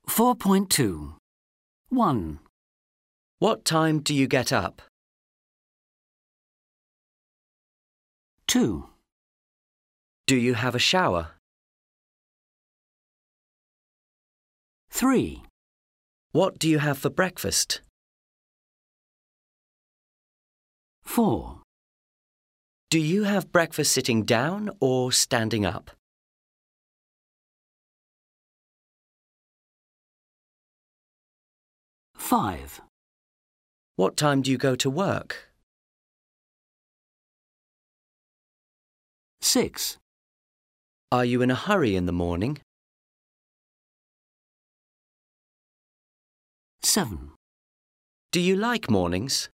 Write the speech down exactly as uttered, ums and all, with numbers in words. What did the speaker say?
four point two. one. What time do you get up? two. Do you have a shower? three. What do you have for breakfast? four. Do you have breakfast sitting down or standing up? five. What time do you go to work? six. Are you in a hurry in the morning? seven. Do you like mornings?